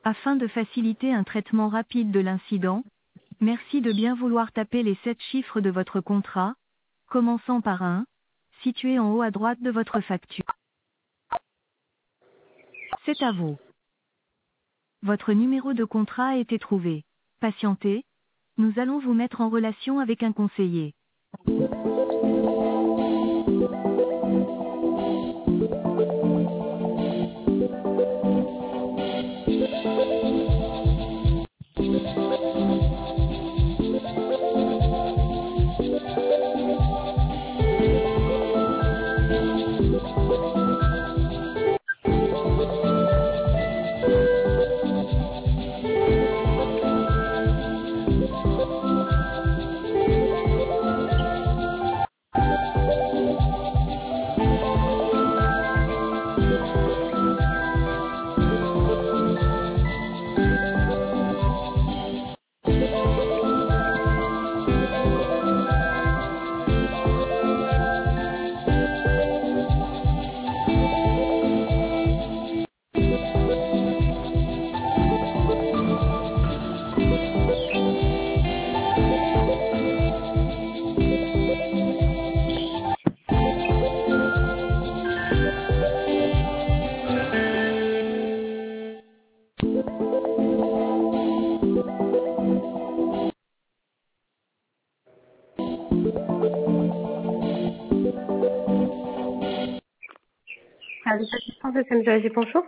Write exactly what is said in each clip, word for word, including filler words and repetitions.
Afin de faciliter un traitement rapide de l'incident, merci de bien vouloir taper les sept chiffres de votre contrat, commençant par un, situé en haut à droite de votre facture. C'est à vous. Votre numéro de contrat a été trouvé. Patientez, nous allons vous mettre en relation avec un conseiller. Allô, assistante de Saint-Georges, bonjour.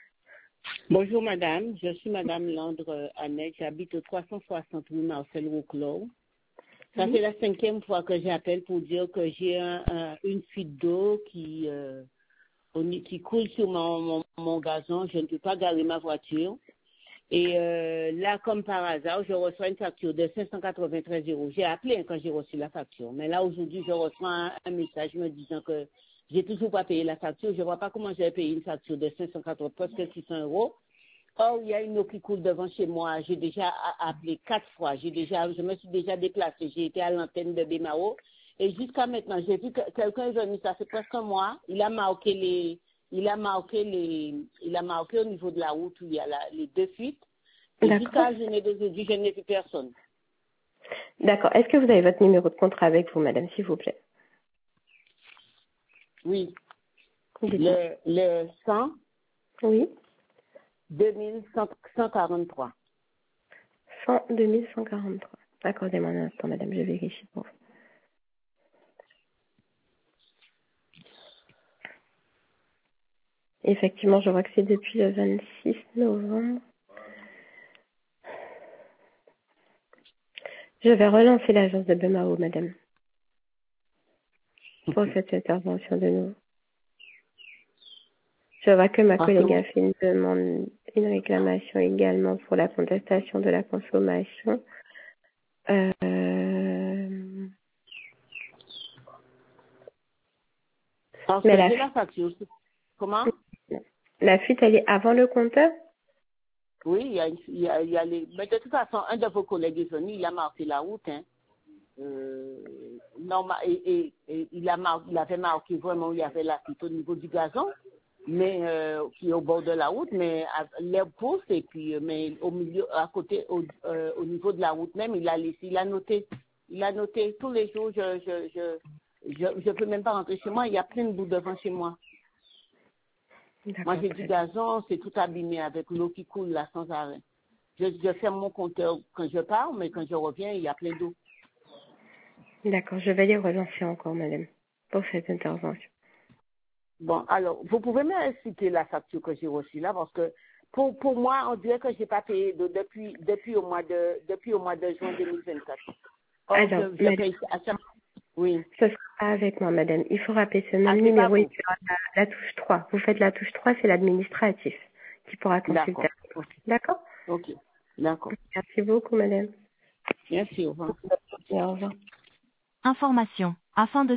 Bonjour madame, je suis madame Landre Annette, j'habite au trois cent soixante rue Marcel Rouclos. Ça Oui. fait la cinquième fois que j'appelle pour dire que j'ai un, un, une fuite d'eau qui, euh, qui coule sur mon, mon, mon gazon, je ne peux pas garer ma voiture. Et euh, là, comme par hasard, je reçois une facture de cinq cent quatre-vingt-treize euros. J'ai appelé quand j'ai reçu la facture, mais là aujourd'hui, je reçois un, un message me disant que j'ai toujours pas payé la facture. Je vois pas comment j'ai payé une facture de cinq cent quatre-vingts, presque six cents euros. Or, il y a une eau qui coule devant chez moi. J'ai déjà appelé quatre fois. J'ai déjà, je me suis déjà déplacée. J'ai été à l'antenne de Bémao. Et jusqu'à maintenant, j'ai vu que quelqu'un est venu, ça fait presque un mois. Il a marqué les, il a marqué les, il a marqué au niveau de la route où il y a la, les deux fuites. Et D'accord. jusqu'à la journée d'aujourd'hui, je n'ai vu personne. D'accord. Est-ce que vous avez votre numéro de contrat avec vous, madame, s'il vous plaît? Oui. Dites-moi. Le, le cent, Oui. deux mille cent quarante-trois. cent, deux mille cent quarante-trois. Accordez-moi un instant, madame, je vérifie pour vous. Effectivement, je vois que c'est depuis le vingt-six novembre. Je vais relancer l'agence de Bémao, madame, pour cette intervention de nouveau. Je vois que ma Parce collègue que, a fait une demande, une réclamation également pour la contestation de la consommation. Euh, parce mais que la j'ai la facture. Comment? La fuite, elle est avant le compteur? Oui, il y a, il y a, il y a les... Mais de toute façon, un de vos collègues est venu, il a marqué la route, hein. Euh, normal, et, et, et il, a mar... il avait marqué vraiment où il y avait la fuite au niveau du gazon, mais euh, qui est au bord de la route, mais l'herbe pousse, et puis, euh, mais au milieu, à côté, au, euh, au niveau de la route même, il a laissé, il a noté, il a noté tous les jours, je, je, je, je, je peux même pas rentrer chez moi, il y a plein de bouts devant chez moi. Moi, j'ai du gazon, c'est tout abîmé avec l'eau qui coule là sans arrêt. Je, je ferme mon compteur quand je pars, mais quand je reviens, il y a plein d'eau. D'accord, je vais les relancer encore, madame, pour cette intervention. Bon, alors, vous pouvez me citer la facture que j'ai reçue là, parce que pour, pour moi, on dirait que j'ai pas payé d'eau depuis, depuis au mois de, depuis au mois de juin deux mille vingt-quatre. Or, Alors, je, je madame, paye à chaque... Oui. ce sera pas avec moi, madame. Il faut rappeler ce même Ah, c'est pas numéro et vous. puis la, la touche trois. Vous faites la touche trois, c'est l'administratif qui pourra consulter. D'accord. Ok. D'accord? Ok. D'accord. Merci beaucoup, madame. Merci, au revoir. Et au revoir. Information. Afin de